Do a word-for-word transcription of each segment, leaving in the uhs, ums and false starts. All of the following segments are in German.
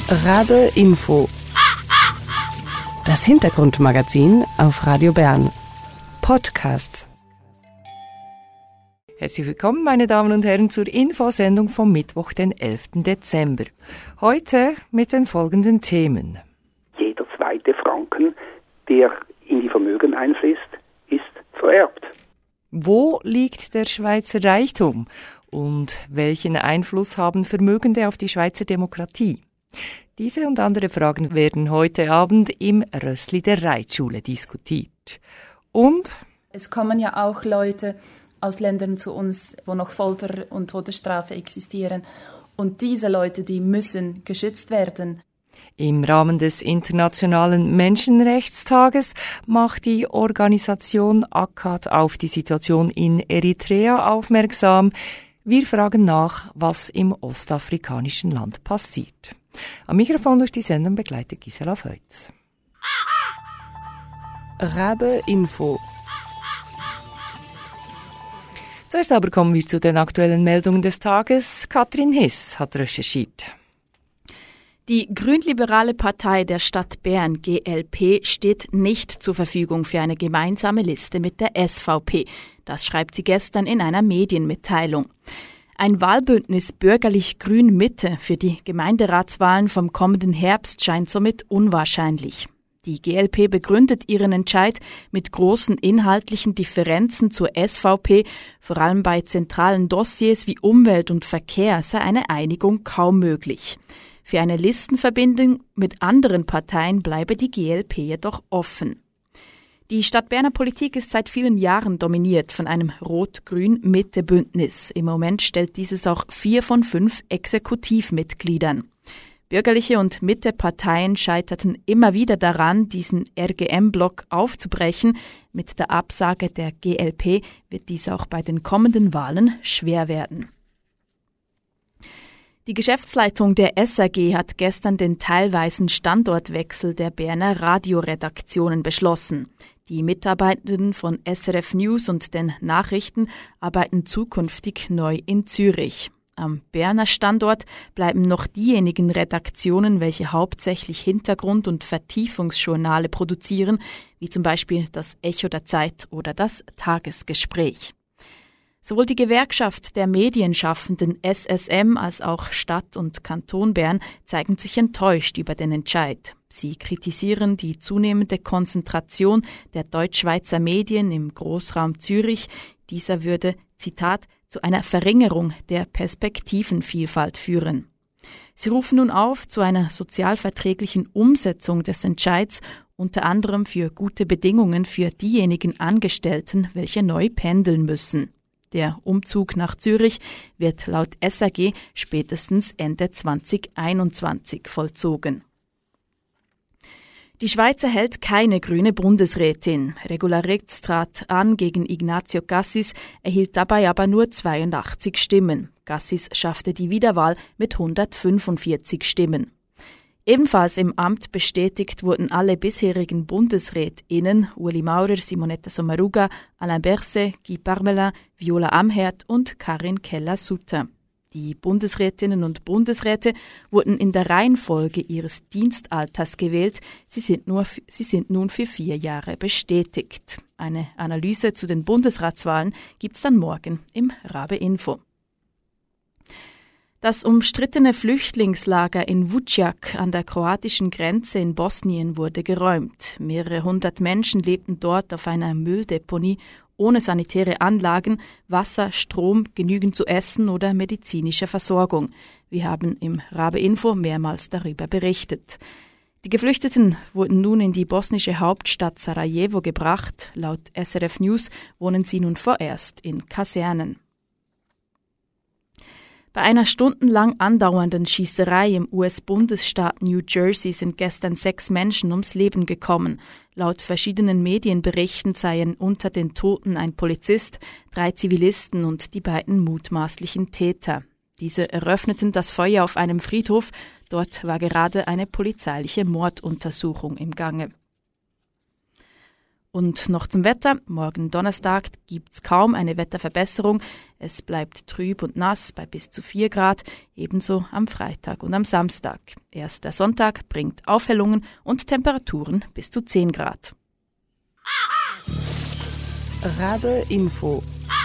Rabe Info. Das Hintergrundmagazin auf Radio Bern. Podcast. Herzlich willkommen, meine Damen und Herren, zur Infosendung vom Mittwoch, den elften Dezember. Heute mit den folgenden Themen. Jeder zweite Franken, der in die Vermögen einfließt, ist vererbt. Wo liegt der Schweizer Reichtum? Und welchen Einfluss haben Vermögende auf die Schweizer Demokratie? Diese und andere Fragen werden heute Abend im Rössli der Reitschule diskutiert. Und es kommen ja auch Leute aus Ländern zu uns, wo noch Folter und Todesstrafe existieren. Und diese Leute, die müssen geschützt werden. Im Rahmen des Internationalen Menschenrechtstages macht die Organisation A C A D auf die Situation in Eritrea aufmerksam. Wir fragen nach, was im ostafrikanischen Land passiert. Am Mikrofon durch die Sendung begleitet Gisela Feutz. Rabe Info. Zuerst aber kommen wir zu den aktuellen Meldungen des Tages. Katrin Hiss hat recherchiert. Die grünliberale Partei der Stadt Bern, G L P, steht nicht zur Verfügung für eine gemeinsame Liste mit der S V P. Das schreibt sie gestern in einer Medienmitteilung. Ein Wahlbündnis bürgerlich-grün-Mitte für die Gemeinderatswahlen vom kommenden Herbst scheint somit unwahrscheinlich. Die G L P begründet ihren Entscheid mit großen inhaltlichen Differenzen zur S V P. Vor allem bei zentralen Dossiers wie Umwelt und Verkehr sei eine Einigung kaum möglich. Für eine Listenverbindung mit anderen Parteien bleibe die G L P jedoch offen. Die Stadt Berner Politik ist seit vielen Jahren dominiert von einem Rot-Grün-Mitte-Bündnis. Im Moment stellt dieses auch vier von fünf Exekutivmitgliedern. Bürgerliche und Mitte-Parteien scheiterten immer wieder daran, diesen R G M-Block aufzubrechen. Mit der Absage der G L P wird dies auch bei den kommenden Wahlen schwer werden. Die Geschäftsleitung der S A G hat gestern den teilweisen Standortwechsel der Berner Radioredaktionen beschlossen. Die Mitarbeitenden von S R F News und den Nachrichten arbeiten zukünftig neu in Zürich. Am Berner Standort bleiben noch diejenigen Redaktionen, welche hauptsächlich Hintergrund- und Vertiefungsjournale produzieren, wie zum Beispiel das Echo der Zeit oder das Tagesgespräch. Sowohl die Gewerkschaft der Medienschaffenden S S M als auch Stadt und Kanton Bern zeigen sich enttäuscht über den Entscheid. Sie kritisieren die zunehmende Konzentration der Deutschschweizer Medien im Großraum Zürich. Dieser würde, Zitat, zu einer Verringerung der Perspektivenvielfalt führen. Sie rufen nun auf zu einer sozialverträglichen Umsetzung des Entscheids, unter anderem für gute Bedingungen für diejenigen Angestellten, welche neu pendeln müssen. Der Umzug nach Zürich wird laut S A G spätestens Ende zwanzig einundzwanzig vollzogen. Die Schweiz erhält keine grüne Bundesrätin. Regularitz trat an gegen Ignazio Cassis, erhielt dabei aber nur zweiundachtzig Stimmen. Cassis schaffte die Wiederwahl mit hundertfünfundvierzig Stimmen. Ebenfalls im Amt bestätigt wurden alle bisherigen BundesrätInnen Ueli Maurer, Simonetta Sommaruga, Alain Berset, Guy Parmelin, Viola Amherd und Karin Keller-Sutter. Die Bundesrätinnen und Bundesräte wurden in der Reihenfolge ihres Dienstalters gewählt. Sie sind, nur, sie sind nun für vier Jahre bestätigt. Eine Analyse zu den Bundesratswahlen gibt's dann morgen im Rabe Info. Das umstrittene Flüchtlingslager in Vučjak an der kroatischen Grenze in Bosnien wurde geräumt. Mehrere hundert Menschen lebten dort auf einer Mülldeponie ohne sanitäre Anlagen, Wasser, Strom, genügend zu essen oder medizinische Versorgung. Wir haben im Rabe Info mehrmals darüber berichtet. Die Geflüchteten wurden nun in die bosnische Hauptstadt Sarajevo gebracht. Laut S R F News wohnen sie nun vorerst in Kasernen. Bei einer stundenlang andauernden Schießerei im U S-Bundesstaat New Jersey sind gestern sechs Menschen ums Leben gekommen. Laut verschiedenen Medienberichten seien unter den Toten ein Polizist, drei Zivilisten und die beiden mutmaßlichen Täter. Diese eröffneten das Feuer auf einem Friedhof. Dort war gerade eine polizeiliche Morduntersuchung im Gange. Und noch zum Wetter. Morgen Donnerstag gibt's kaum eine Wetterverbesserung. Es bleibt trüb und nass bei bis zu vier Grad, ebenso am Freitag und am Samstag. Erst der Sonntag bringt Aufhellungen und Temperaturen bis zu zehn Grad. Radl Info.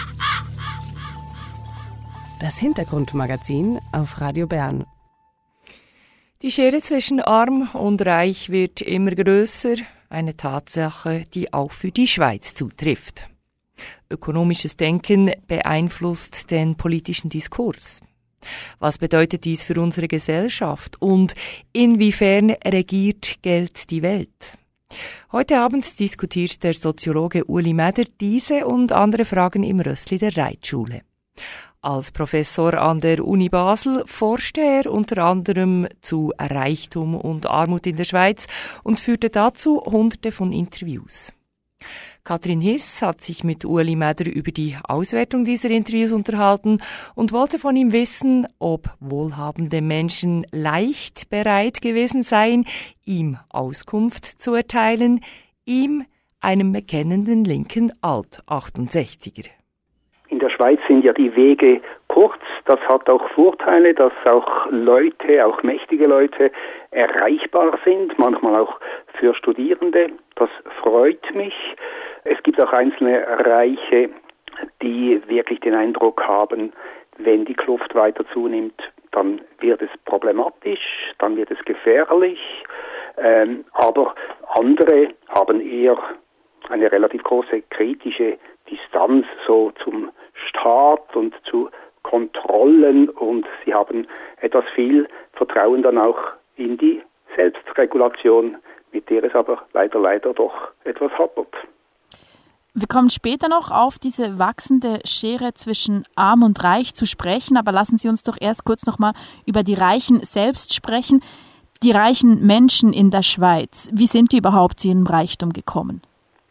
Das Hintergrundmagazin auf Radio Bern. Die Schere zwischen Arm und Reich wird immer grösser. Eine Tatsache, die auch für die Schweiz zutrifft. Ökonomisches Denken beeinflusst den politischen Diskurs. Was bedeutet dies für unsere Gesellschaft und inwiefern regiert Geld die Welt? Heute Abend diskutiert der Soziologe Ueli Mäder diese und andere Fragen im Rössli der Reitschule. Als Professor an der Uni Basel forschte er unter anderem zu Reichtum und Armut in der Schweiz und führte dazu hunderte von Interviews. Katrin Hiss hat sich mit Ueli Mäder über die Auswertung dieser Interviews unterhalten und wollte von ihm wissen, ob wohlhabende Menschen leicht bereit gewesen seien, ihm Auskunft zu erteilen, ihm, einem bekennenden linken Alt-achtundsechziger. In der Schweiz sind ja die Wege kurz. Das hat auch Vorteile, dass auch Leute, auch mächtige Leute erreichbar sind, manchmal auch für Studierende. Das freut mich. Es gibt auch einzelne Reiche, die wirklich den Eindruck haben, wenn die Kluft weiter zunimmt, dann wird es problematisch, dann wird es gefährlich. Ähm, aber andere haben eher eine relativ große kritische Distanz so zum Staat und zu Kontrollen und sie haben etwas viel Vertrauen dann auch in die Selbstregulation, mit der es aber leider, leider doch etwas hapert. Wir kommen später noch auf diese wachsende Schere zwischen Arm und Reich zu sprechen, aber lassen Sie uns doch erst kurz nochmal über die Reichen selbst sprechen. Die reichen Menschen in der Schweiz, wie sind die überhaupt zu ihrem Reichtum gekommen?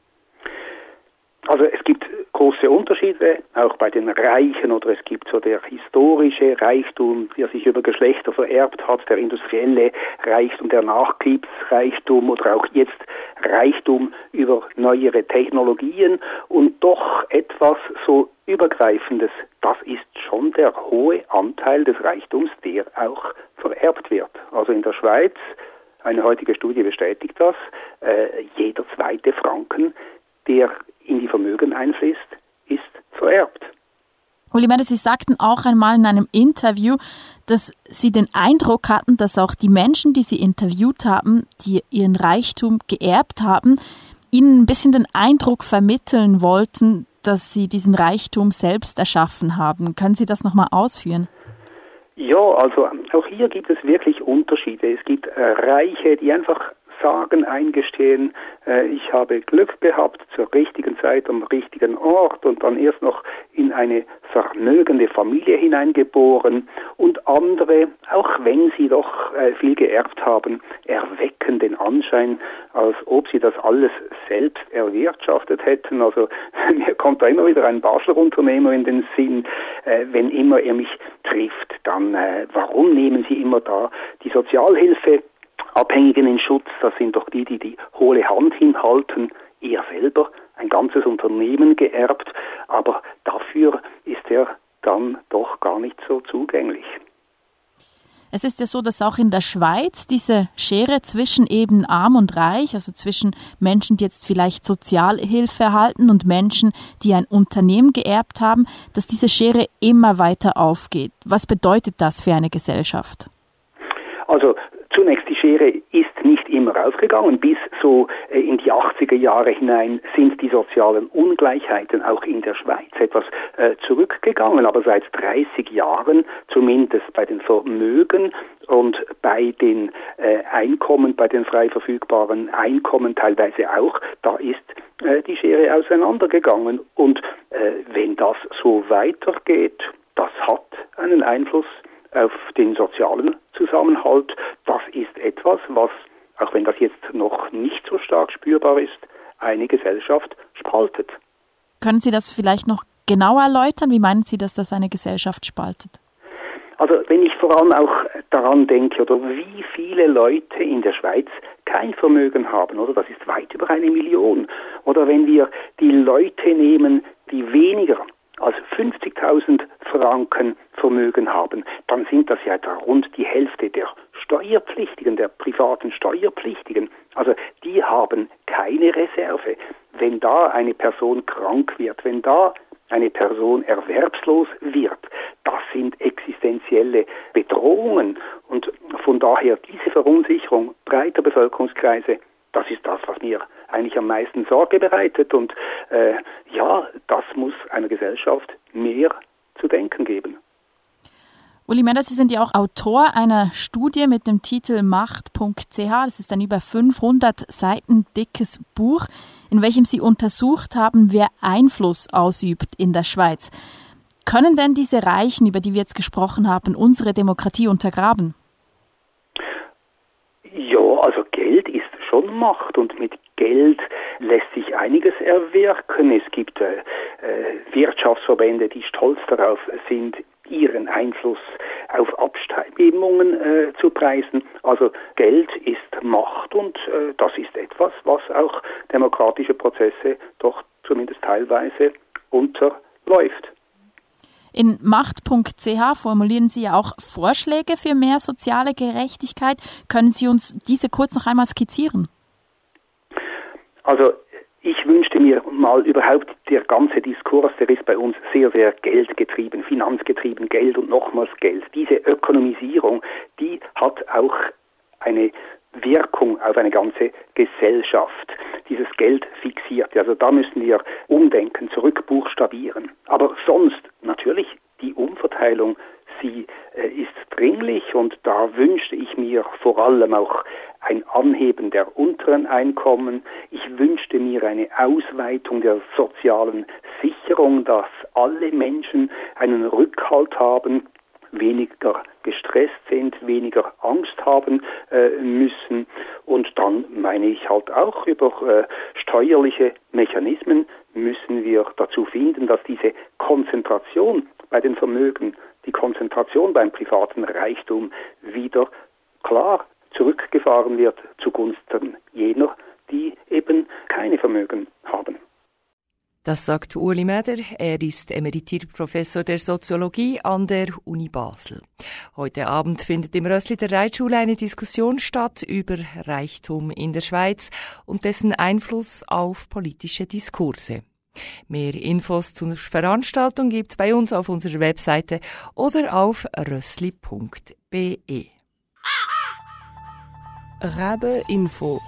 Also es gibt große Unterschiede, auch bei den Reichen, oder es gibt so der historische Reichtum, der sich über Geschlechter vererbt hat, der industrielle Reichtum, der Nachkriegsreichtum oder auch jetzt Reichtum über neuere Technologien und doch etwas so Übergreifendes, das ist schon der hohe Anteil des Reichtums, der auch vererbt wird. Also in der Schweiz, eine heutige Studie bestätigt das, äh, jeder zweite Franken, der in die Vermögen einfließt, ist vererbt. Ueli Mäder, Sie sagten auch einmal in einem Interview, dass Sie den Eindruck hatten, dass auch die Menschen, die Sie interviewt haben, die ihren Reichtum geerbt haben, Ihnen ein bisschen den Eindruck vermitteln wollten, dass Sie diesen Reichtum selbst erschaffen haben. Können Sie das nochmal ausführen? Ja, also auch hier gibt es wirklich Unterschiede. Es gibt äh, Reiche, die einfach sagen, eingestehen, äh, ich habe Glück gehabt zur richtigen Zeit am richtigen Ort und dann erst noch in eine vermögende Familie hineingeboren und andere, auch wenn sie doch äh, viel geerbt haben, erwecken den Anschein, als ob sie das alles selbst erwirtschaftet hätten. Also mir kommt da immer wieder ein Basler Unternehmer in den Sinn, äh, wenn immer er mich trifft, dann äh, warum nehmen Sie immer da die Sozialhilfe Abhängigen in Schutz, das sind doch die, die die hohle Hand hinhalten, er selber ein ganzes Unternehmen geerbt, aber dafür ist er dann doch gar nicht so zugänglich. Es ist ja so, dass auch in der Schweiz diese Schere zwischen eben Arm und Reich, also zwischen Menschen, die jetzt vielleicht Sozialhilfe erhalten und Menschen, die ein Unternehmen geerbt haben, dass diese Schere immer weiter aufgeht. Was bedeutet das für eine Gesellschaft? Also zunächst, die Schere ist nicht immer aufgegangen. Bis so in die achtziger Jahre hinein sind die sozialen Ungleichheiten auch in der Schweiz etwas äh, zurückgegangen. Aber seit dreißig Jahren, zumindest bei den Vermögen und bei den äh, Einkommen, bei den frei verfügbaren Einkommen teilweise auch, da ist äh, die Schere auseinandergegangen. Und äh, wenn das so weitergeht, das hat einen Einfluss auf den sozialen Zusammenhalt. Das ist etwas, was, auch wenn das jetzt noch nicht so stark spürbar ist, eine Gesellschaft spaltet. Können Sie das vielleicht noch genauer erläutern? Wie meinen Sie, dass das eine Gesellschaft spaltet? Also wenn ich vor allem auch daran denke, oder wie viele Leute in der Schweiz kein Vermögen haben, oder das ist weit über eine Million. Oder wenn wir die Leute nehmen, die weniger als fünfzigtausend Franken Vermögen haben, dann sind das ja etwa rund die Hälfte der Steuerpflichtigen, der privaten Steuerpflichtigen. Also die haben keine Reserve. Wenn da eine Person krank wird, wenn da eine Person erwerbslos wird, das sind existenzielle Bedrohungen. Und von daher diese Verunsicherung breiter Bevölkerungskreise, das ist das, was mir eigentlich am meisten Sorge bereitet. Und äh, ja, das muss einer Gesellschaft mehr zu denken geben. Uli Meder, Sie sind ja auch Autor einer Studie mit dem Titel Macht punkt c h. Das ist ein über fünfhundert Seiten dickes Buch, in welchem Sie untersucht haben, wer Einfluss ausübt in der Schweiz. Können denn diese Reichen, über die wir jetzt gesprochen haben, unsere Demokratie untergraben? Ja, also Geld ist schon Macht und mit Geld lässt sich einiges erwirken. Es gibt äh, Wirtschaftsverbände, die stolz darauf sind, ihren Einfluss auf Abstimmungen äh, zu preisen. Also Geld ist Macht und äh, das ist etwas, was auch demokratische Prozesse doch zumindest teilweise unterläuft. In Macht punkt c h formulieren Sie ja auch Vorschläge für mehr soziale Gerechtigkeit. Können Sie uns diese kurz noch einmal skizzieren? Also ich wünschte mir mal überhaupt, der ganze Diskurs, der ist bei uns sehr, sehr geldgetrieben, finanzgetrieben, Geld und nochmals Geld. Diese Ökonomisierung, die hat auch eine Wirkung auf eine ganze Gesellschaft. Dieses Geld fixiert. Also da müssen wir umdenken, zurückbuchstabieren. Aber sonst natürlich die Umverteilung, sie äh, ist dringlich und da wünschte ich mir vor allem auch ein Anheben der unteren Einkommen. Ich wünschte mir eine Ausweitung der sozialen Sicherung, dass alle Menschen einen Rückhalt haben, weniger gestresst sind, weniger Angst haben äh, müssen. Und dann meine ich halt auch über äh, steuerliche Mechanismen müssen wir dazu finden, dass diese Konzentration bei den Vermögen, die Konzentration beim privaten Reichtum wieder klar zurückgefahren wird zugunsten jener, die eben keine Vermögen haben. Das sagt Uli Meder. Er ist emeritierter Professor der Soziologie an der Uni Basel. Heute Abend findet im Rössli der Reitschule eine Diskussion statt über Reichtum in der Schweiz und dessen Einfluss auf politische Diskurse. Mehr Infos zur Veranstaltung gibt's bei uns auf unserer Webseite oder auf rössli punkt b e. Rabe Info.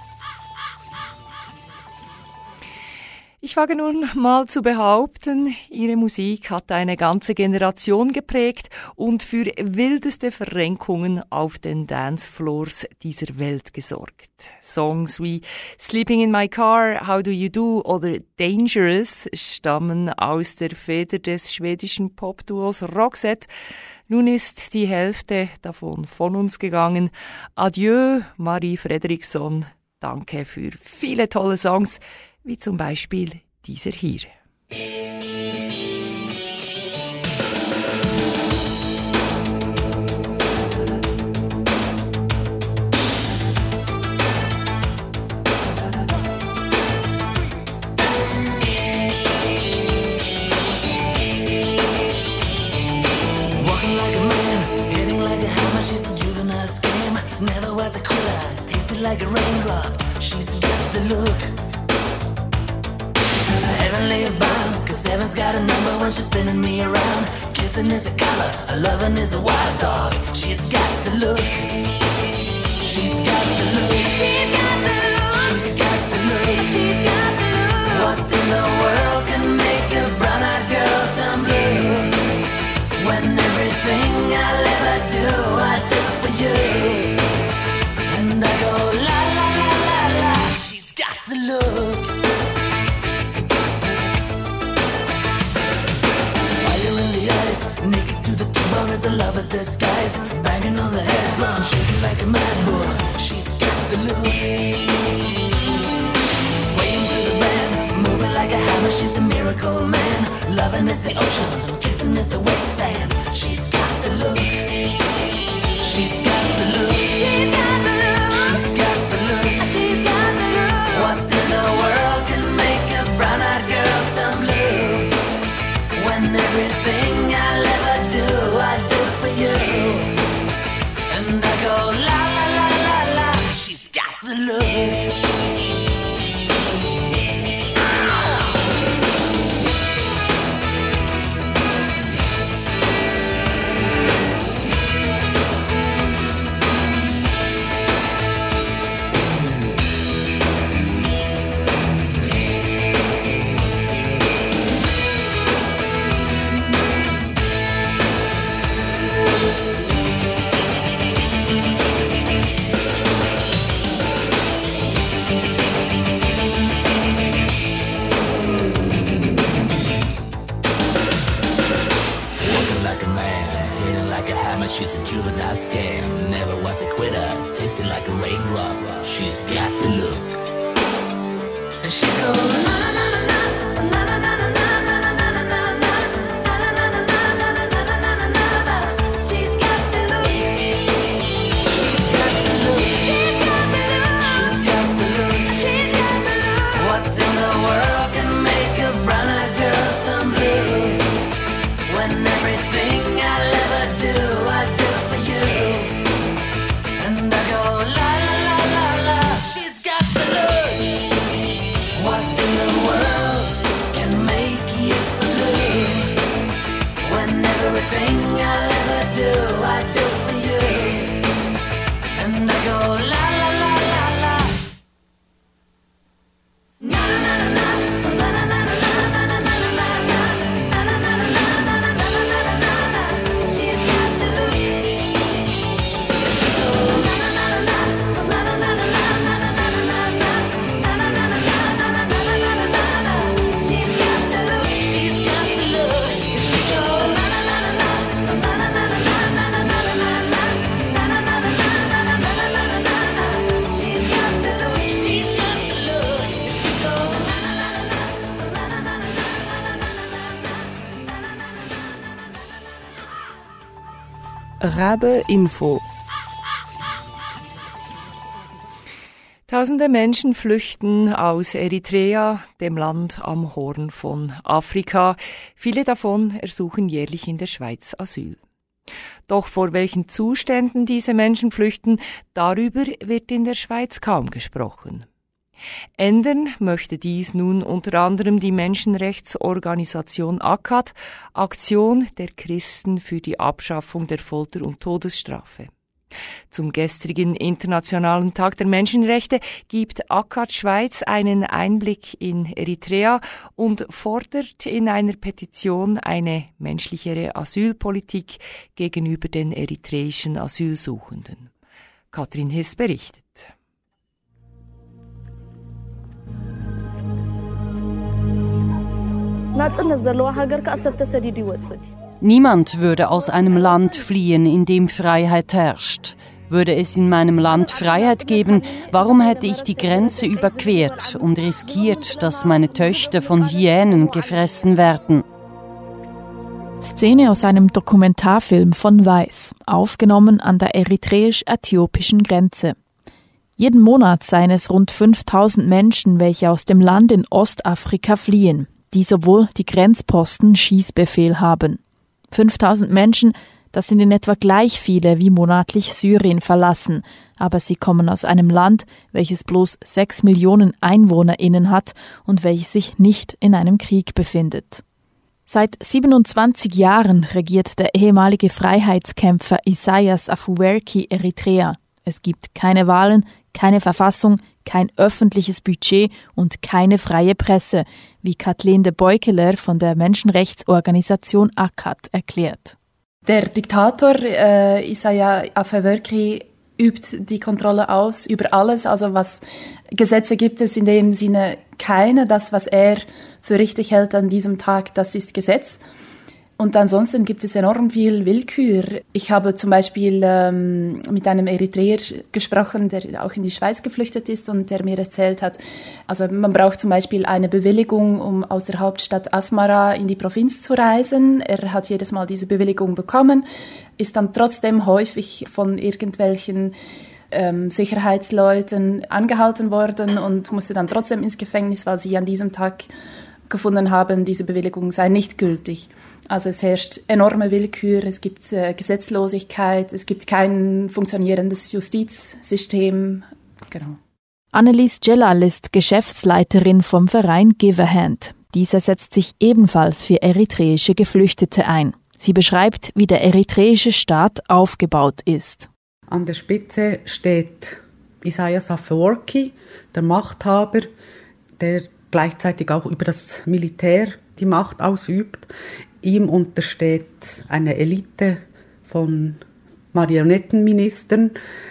Ich wage nun mal zu behaupten, ihre Musik hat eine ganze Generation geprägt und für wildeste Verrenkungen auf den Dancefloors dieser Welt gesorgt. Songs wie Sleeping in My Car, How Do You Do oder Dangerous stammen aus der Feder des schwedischen Popduos Roxette. Nun ist die Hälfte davon von uns gegangen. Adieu, Marie Fredriksson. Danke für viele tolle Songs, wie zum Beispiel dieser hier. Walking like a man, hitting like a hammer. She's a juvenile scam, never was a quitter. Tasted like a raindrop, she's got the look. Heavenly bound, cause heaven's got a number when she's spinning me around. Kissing is a color, her loving is a wild dog. She's got the look. She's got the look. She's got the look. She's got the look. She's got the look. What in the world can make a brown-eyed girl turn blue? When everything I'll ever do, I do for you. And I go la la la la la. She's got the look. Naked to the tube as a lover's disguise. Banging on the head drum, go la la la la la. She's got the look. She's a juvenile scam, never was a quitter, tasting like a raindrop. She's got the look. And she goes na na na na na na na na na na na na na na. She's got the look. She's got the look. She's got the look. She's got the look. What in the world can make a brown girl turn blue? When everything I'll ever do Rabe Info. Tausende Menschen flüchten aus Eritrea, dem Land am Horn von Afrika. Viele davon ersuchen jährlich in der Schweiz Asyl. Doch vor welchen Zuständen diese Menschen flüchten, darüber wird in der Schweiz kaum gesprochen. Ändern möchte dies nun unter anderem die Menschenrechtsorganisation A C A T, Aktion der Christen für die Abschaffung der Folter- und Todesstrafe. Zum gestrigen Internationalen Tag der Menschenrechte gibt A C A T Schweiz einen Einblick in Eritrea und fordert in einer Petition eine menschlichere Asylpolitik gegenüber den eritreischen Asylsuchenden. Katrin Hiss berichtet. Niemand würde aus einem Land fliehen, in dem Freiheit herrscht. Würde es in meinem Land Freiheit geben, warum hätte ich die Grenze überquert und riskiert, dass meine Töchter von Hyänen gefressen werden? Szene aus einem Dokumentarfilm von Weiß, aufgenommen an der eritreisch-äthiopischen Grenze. Jeden Monat seien es rund fünftausend Menschen, welche aus dem Land in Ostafrika fliehen, die sowohl die Grenzposten Schießbefehl haben. fünftausend Menschen, das sind in etwa gleich viele, wie monatlich Syrien verlassen, aber sie kommen aus einem Land, welches bloß sechs Millionen EinwohnerInnen hat und welches sich nicht in einem Krieg befindet. Seit siebenundzwanzig Jahren regiert der ehemalige Freiheitskämpfer Isaias Afwerki Eritrea. Es gibt keine Wahlen, keine Verfassung, kein öffentliches Budget und keine freie Presse, wie Kathleen de Beukeler von der Menschenrechtsorganisation A C A T erklärt. Der Diktator äh, Isaias Afwerki übt die Kontrolle aus über alles. Also was Gesetze gibt es in dem Sinne keine. Das, was er für richtig hält an diesem Tag, das ist Gesetz. Und ansonsten gibt es enorm viel Willkür. Ich habe zum Beispiel ähm, mit einem Eritreer gesprochen, der auch in die Schweiz geflüchtet ist und der mir erzählt hat, also man braucht zum Beispiel eine Bewilligung, um aus der Hauptstadt Asmara in die Provinz zu reisen. Er hat jedes Mal diese Bewilligung bekommen, ist dann trotzdem häufig von irgendwelchen ähm, Sicherheitsleuten angehalten worden und musste dann trotzdem ins Gefängnis, weil sie an diesem Tag gefunden haben, diese Bewilligung sei nicht gültig. Also es herrscht enorme Willkür, es gibt äh, Gesetzlosigkeit, es gibt kein funktionierendes Justizsystem. Genau. Annelies Celal ist Geschäftsleiterin vom Verein Give a Hand. Dieser setzt sich ebenfalls für eritreische Geflüchtete ein. Sie beschreibt, wie der eritreische Staat aufgebaut ist. An der Spitze steht Isaias Afwerki, der Machthaber, der gleichzeitig auch über das Militär die Macht ausübt. Ihm untersteht eine Elite von Marionettenministern.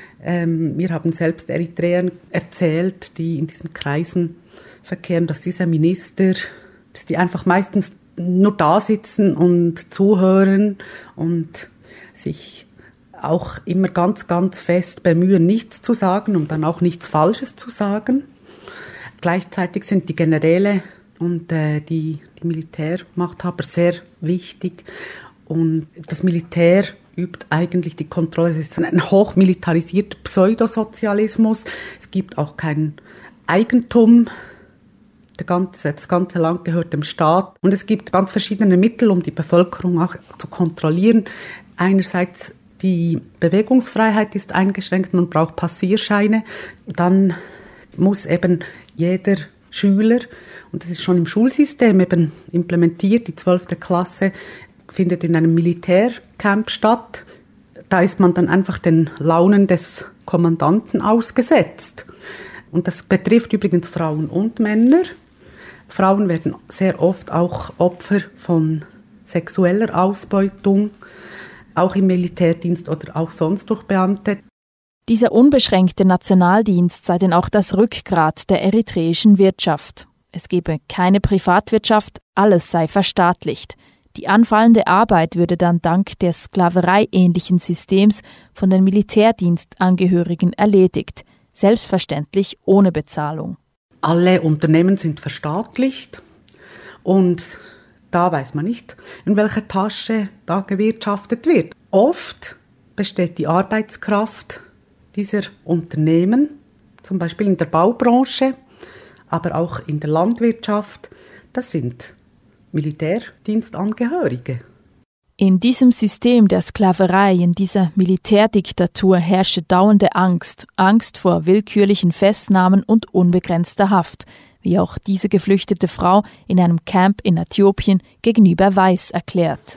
Ähm, wir haben selbst Eritreern erzählt, die in diesen Kreisen verkehren, dass diese Minister, dass die einfach meistens nur da sitzen und zuhören und sich auch immer ganz, ganz fest bemühen, nichts zu sagen, um dann auch nichts Falsches zu sagen. Gleichzeitig sind die Generäle und äh, die, die Militärmachthaber sehr wichtig. Und das Militär übt eigentlich die Kontrolle. Es ist ein hochmilitarisierter Pseudosozialismus. Es gibt auch kein Eigentum. Der ganze, das ganze Land gehört dem Staat. Und es gibt ganz verschiedene Mittel, um die Bevölkerung auch zu kontrollieren. Einerseits die Bewegungsfreiheit ist eingeschränkt, man braucht Passierscheine. Dann muss eben jeder Schüler, und das ist schon im Schulsystem eben implementiert, die zwölfte Klasse findet in einem Militärcamp statt. Da ist man dann einfach den Launen des Kommandanten ausgesetzt. Und das betrifft übrigens Frauen und Männer. Frauen werden sehr oft auch Opfer von sexueller Ausbeutung, auch im Militärdienst oder auch sonst durch Beamte. Dieser unbeschränkte Nationaldienst sei denn auch das Rückgrat der eritreischen Wirtschaft. Es gebe keine Privatwirtschaft, alles sei verstaatlicht. Die anfallende Arbeit würde dann dank des sklavereiähnlichen Systems von den Militärdienstangehörigen erledigt, selbstverständlich ohne Bezahlung. Alle Unternehmen sind verstaatlicht und da weiß man nicht, in welcher Tasche da gewirtschaftet wird. Oft besteht die Arbeitskraft dieser Unternehmen, zum Beispiel in der Baubranche, aber auch in der Landwirtschaft, das sind Militärdienstangehörige. In diesem System der Sklaverei, in dieser Militärdiktatur herrsche dauernde Angst, Angst vor willkürlichen Festnahmen und unbegrenzter Haft, wie auch diese geflüchtete Frau in einem Camp in Äthiopien gegenüber Weiß erklärt.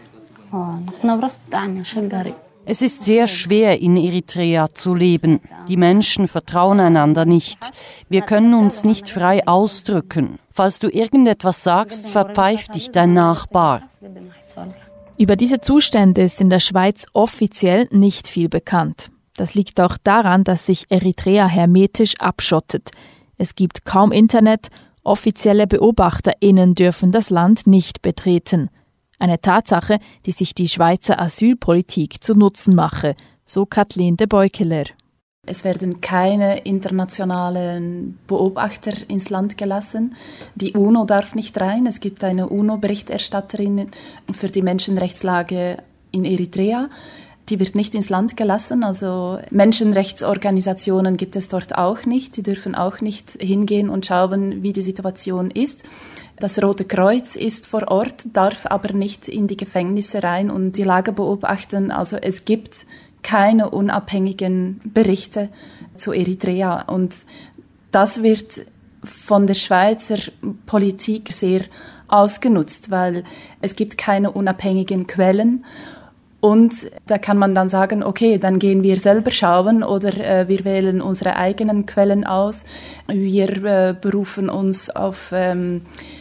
Es ist sehr schwer, in Eritrea zu leben. Die Menschen vertrauen einander nicht. Wir können uns nicht frei ausdrücken. Falls du irgendetwas sagst, verpfeift dich dein Nachbar. Über diese Zustände ist in der Schweiz offiziell nicht viel bekannt. Das liegt auch daran, dass sich Eritrea hermetisch abschottet. Es gibt kaum Internet, offizielle BeobachterInnen dürfen das Land nicht betreten. Eine Tatsache, die sich die Schweizer Asylpolitik zu Nutzen mache, so Kathleen de Beukeler. Es werden keine internationalen Beobachter ins Land gelassen. Die UNO darf nicht rein. Es gibt eine UNO-Berichterstatterin für die Menschenrechtslage in Eritrea. Die wird nicht ins Land gelassen. Also Menschenrechtsorganisationen gibt es dort auch nicht. Die dürfen auch nicht hingehen und schauen, wie die Situation ist. Das Rote Kreuz ist vor Ort, darf aber nicht in die Gefängnisse rein und die Lage beobachten. Also es gibt keine unabhängigen Berichte zu Eritrea. Und das wird von der Schweizer Politik sehr ausgenutzt, weil es gibt keine unabhängigen Quellen. Und da kann man dann sagen, okay, dann gehen wir selber schauen oder äh, wir wählen unsere eigenen Quellen aus. Wir äh, berufen uns auf ähm,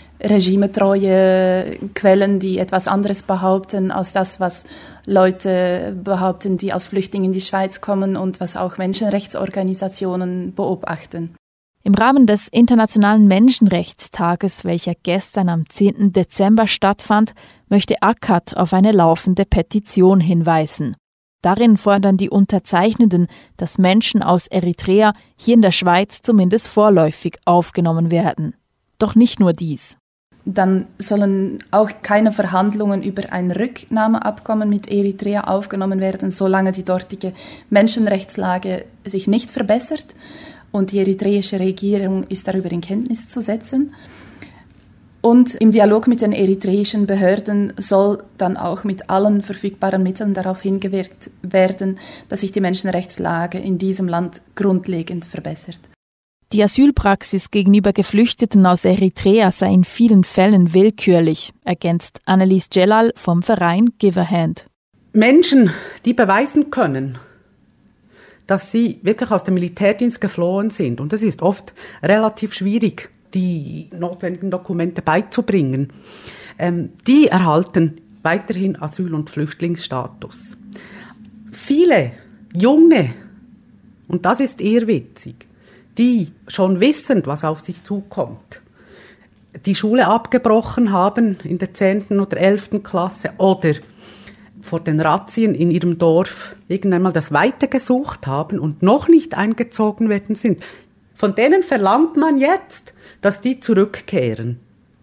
regimetreue Quellen, die etwas anderes behaupten als das, was Leute behaupten, die als Flüchtlinge in die Schweiz kommen und was auch Menschenrechtsorganisationen beobachten. Im Rahmen des Internationalen Menschenrechtstages, welcher gestern am zehnten Dezember stattfand, möchte A C A T auf eine laufende Petition hinweisen. Darin fordern die Unterzeichnenden, dass Menschen aus Eritrea hier in der Schweiz zumindest vorläufig aufgenommen werden. Doch nicht nur dies. Dann sollen auch keine Verhandlungen über ein Rücknahmeabkommen mit Eritrea aufgenommen werden, solange die dortige Menschenrechtslage sich nicht verbessert. Und die eritreische Regierung ist darüber in Kenntnis zu setzen. Und im Dialog mit den eritreischen Behörden soll dann auch mit allen verfügbaren Mitteln darauf hingewirkt werden, dass sich die Menschenrechtslage in diesem Land grundlegend verbessert. Die Asylpraxis gegenüber Geflüchteten aus Eritrea sei in vielen Fällen willkürlich, ergänzt Annelies Celal vom Verein Give a Hand. Menschen, die beweisen können, dass sie wirklich aus dem Militärdienst geflohen sind, und das ist oft relativ schwierig, die notwendigen Dokumente beizubringen, ähm, die erhalten weiterhin Asyl- und Flüchtlingsstatus. Viele Junge, und das ist eher witzig, die schon wissen, was auf sie zukommt, die Schule abgebrochen haben in der zehnten oder elften Klasse oder vor den Razzien in ihrem Dorf irgendwann mal das Weite gesucht haben und noch nicht eingezogen werden sind. Von denen verlangt man jetzt, dass die zurückkehren.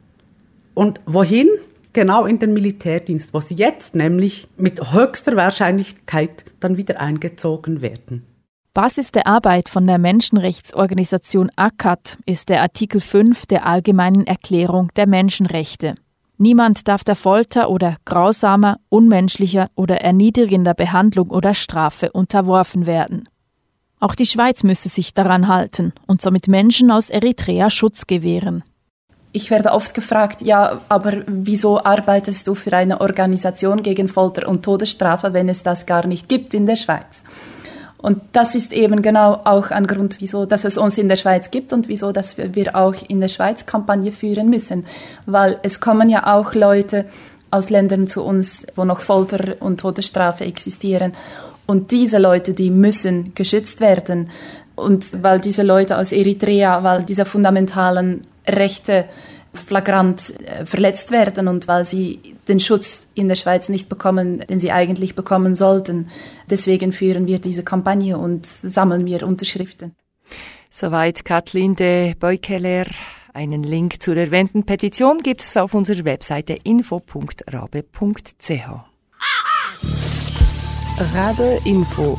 Und wohin? Genau in den Militärdienst, wo sie jetzt nämlich mit höchster Wahrscheinlichkeit dann wieder eingezogen werden. Basis der Arbeit von der Menschenrechtsorganisation A C A T ist der Artikel fünf der Allgemeinen Erklärung der Menschenrechte. Niemand darf der Folter oder grausamer, unmenschlicher oder erniedrigender Behandlung oder Strafe unterworfen werden. Auch die Schweiz müsse sich daran halten und somit Menschen aus Eritrea Schutz gewähren. Ich werde oft gefragt, ja, aber wieso arbeitest du für eine Organisation gegen Folter und Todesstrafe, wenn es das gar nicht gibt in der Schweiz? Und das ist eben genau auch ein Grund, wieso, dass es uns in der Schweiz gibt und wieso, dass wir auch in der Schweiz Kampagne führen müssen. Weil es kommen ja auch Leute aus Ländern zu uns, wo noch Folter und Todesstrafe existieren. Und diese Leute, die müssen geschützt werden. Und weil diese Leute aus Eritrea, weil diese fundamentalen Rechte flagrant äh, verletzt werden und weil sie den Schutz in der Schweiz nicht bekommen, den sie eigentlich bekommen sollten. Deswegen führen wir diese Kampagne und sammeln wir Unterschriften. Soweit Kathleen de Beukeler. Einen Link zur erwähnten Petition gibt es auf unserer Webseite info punkt rabe punkt c h. Rabe Info.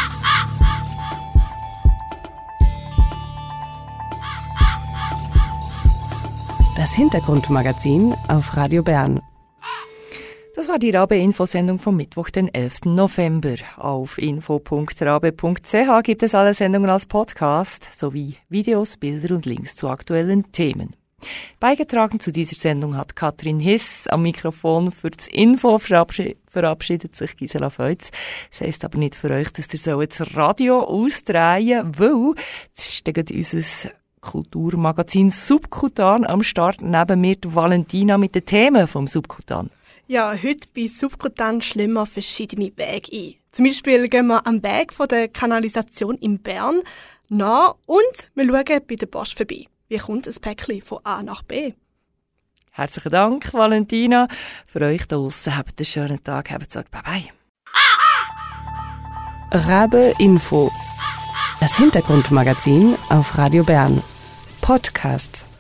Das Hintergrundmagazin auf Radio Bern. Das war die Rabe-Info-Sendung vom Mittwoch, den elften November. Auf info punkt rabe punkt c h gibt es alle Sendungen als Podcast sowie Videos, Bilder und Links zu aktuellen Themen. Beigetragen zu dieser Sendung hat Katrin Hiss. Am Mikrofon für das Info verabschied- verabschiedet sich Gisela Feutz. Das heisst aber nicht für euch, dass ihr so jetzt Radio ausdrehen, weil das ist dann unser Kulturmagazin Subkutan am Start. Neben mir die Valentina mit den Themen vom Subkutan. Ja, heute bei Subkutan schließen wir verschiedene Wege ein. Zum Beispiel gehen wir am Weg von der Kanalisation in Bern nach und wir schauen bei der Post vorbei. Wie kommt ein Päckchen von A nach B? Herzlichen Dank, Valentina. Für euch da draussen habt einen schönen Tag. Habt gesagt, bye bye. Rabe Info. Das Hintergrundmagazin auf Radio Bern. Podcasts.